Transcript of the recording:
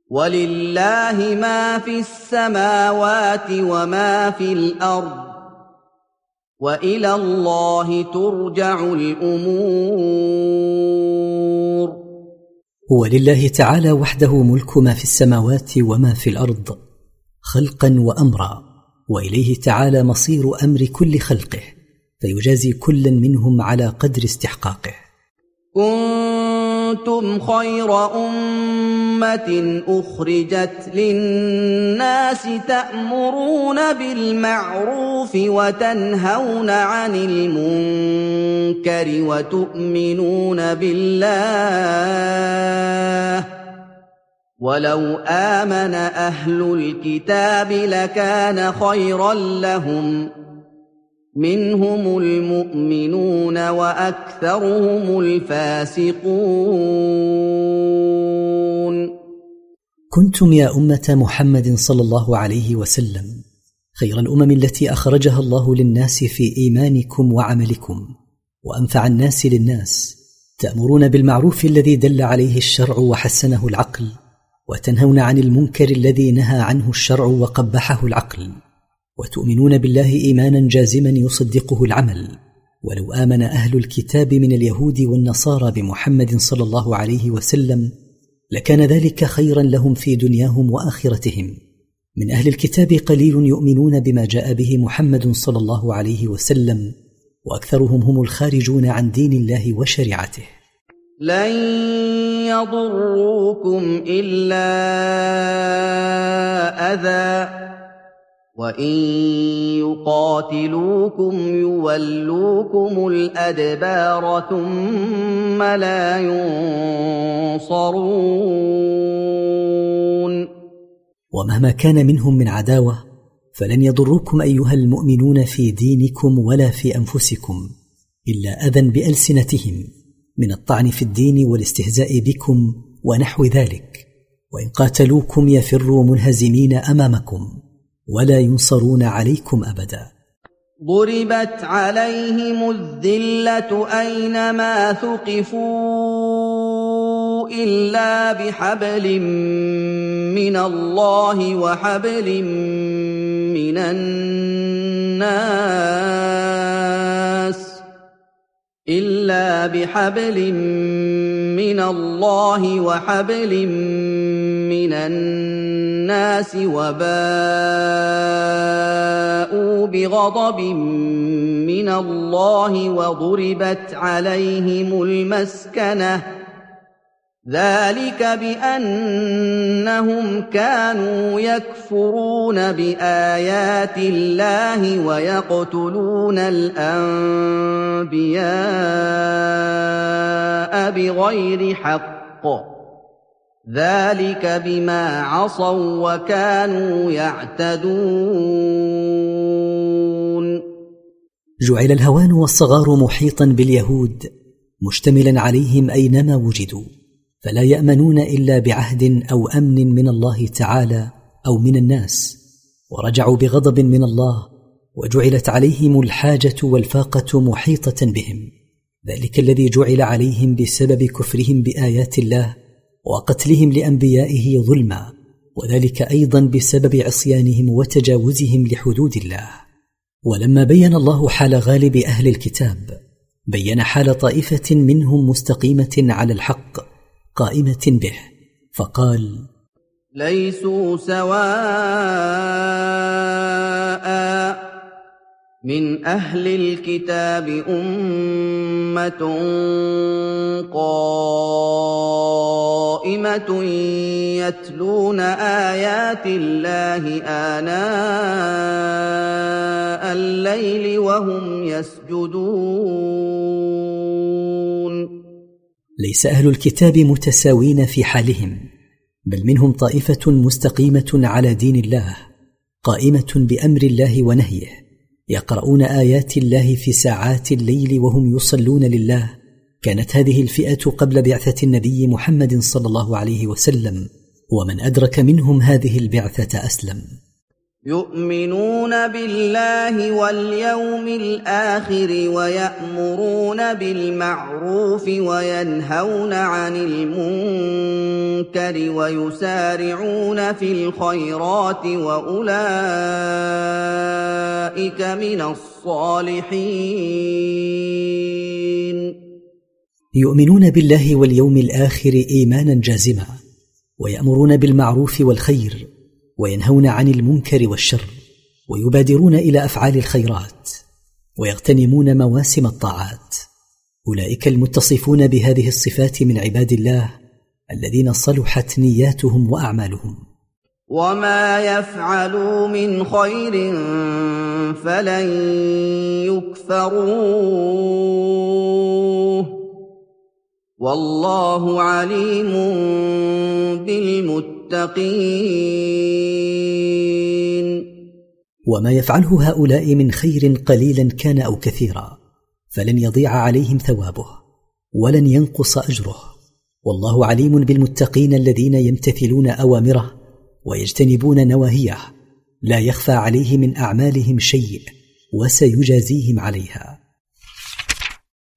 وَلِلَّهِ مَا فِي السَّمَاوَاتِ وَمَا فِي الْأَرْضِ وَإِلَى اللَّهِ تُرْجَعُ الْأُمُورُ. ولله تعالى وحده ملك ما في السماوات وما في الأرض خلقا وأمرا، وإليه تعالى مصير أمر كل خلقه، فيجازي كلا منهم على قدر استحقاقه. كنتم خير أمة أخرجت للناس تأمرون بالمعروف وتنهون عن المنكر وتؤمنون بالله، ولو آمن أهل الكتاب لكان خيرا لهم، منهم المؤمنون وأكثرهم الفاسقون. كنتم يا أمة محمد صلى الله عليه وسلم خير الأمم التي أخرجها الله للناس في إيمانكم وعملكم، وأنفع الناس للناس، تأمرون بالمعروف الذي دل عليه الشرع وحسنه العقل، وتنهون عن المنكر الذي نهى عنه الشرع وقبحه العقل، وتؤمنون بالله إيمانا جازما يصدقه العمل، ولو آمن أهل الكتاب من اليهود والنصارى بمحمد صلى الله عليه وسلم لكان ذلك خيرا لهم في دنياهم وآخرتهم. من أهل الكتاب قليل يؤمنون بما جاء به محمد صلى الله عليه وسلم، وأكثرهم هم الخارجون عن دين الله وشريعته. لن يضروكم إلا أذى، وَإِن يُقَاتِلُوكُمْ يُوَلُّوكُمُ الْأَدْبَارَ ثُمَّ لَا يُنصَرُونَ. ومهما كان منهم من عداوة فلن يضروكم أيها المؤمنون في دينكم ولا في أنفسكم إلا أذى بألسنتهم من الطعن في الدين والاستهزاء بكم ونحو ذلك، وإن قاتلوكم يفروا منهزمين أمامكم ولا ينصرون عليكم أبدا. ضربت عليهم الذلة أينما ثقفوا إلا بحبل من الله وحبل من الناس وباءوا بغضب من الله وضربت عليهم المسكنة، ذلك بأنهم كانوا يكفرون بآيات الله ويقتلون الأنبياء بغير حق، ذلك بما عصوا وكانوا يعتدون. جعل الهوان والصغار محيطا باليهود مشتملا عليهم أينما وجدوا، فلا يأمنون إلا بعهد أو أمن من الله تعالى أو من الناس، ورجعوا بغضب من الله، وجعلت عليهم الحاجة والفاقة محيطة بهم، ذلك الذي جعل عليهم بسبب كفرهم بآيات الله وقتلهم لأنبيائه ظلما، وذلك أيضا بسبب عصيانهم وتجاوزهم لحدود الله. ولما بين الله حال غالب أهل الكتاب بين حال طائفة منهم مستقيمة على الحق قائمة به، فقال: ليسوا سواء من أهل الكتاب أمة قائمة يتلون آيات الله آناء الليل وهم يسجدون. ليس أهل الكتاب متساوين في حالهم، بل منهم طائفة مستقيمة على دين الله قائمة بأمر الله ونهيه، يقرؤون آيات الله في ساعات الليل وهم يصلون لله. كانت هذه الفئة قبل بعثة النبي محمد صلى الله عليه وسلم، ومن أدرك منهم هذه البعثة أسلم. يؤمنون بالله واليوم الآخر ويأمرون بالمعروف وينهون عن المنكر ويسارعون في الخيرات وأولئك من الصالحين. يؤمنون بالله واليوم الآخر إيمانا جازما، ويأمرون بالمعروف والخير، وينهون عن المنكر والشر، ويبادرون إلى أفعال الخيرات، ويغتنمون مواسم الطاعات. أولئك المتصفون بهذه الصفات من عباد الله الذين صلحت نياتهم وأعمالهم. وما يفعلوا من خير فلن يكفروه والله عليم بالمتقين. وما يفعله هؤلاء من خير قليلا كان أو كثيرا فلن يضيع عليهم ثوابه ولن ينقص أجره، والله عليم بالمتقين الذين يمتثلون أوامره ويجتنبون نواهيه، لا يخفى عليه من أعمالهم شيء وسيجازيهم عليها.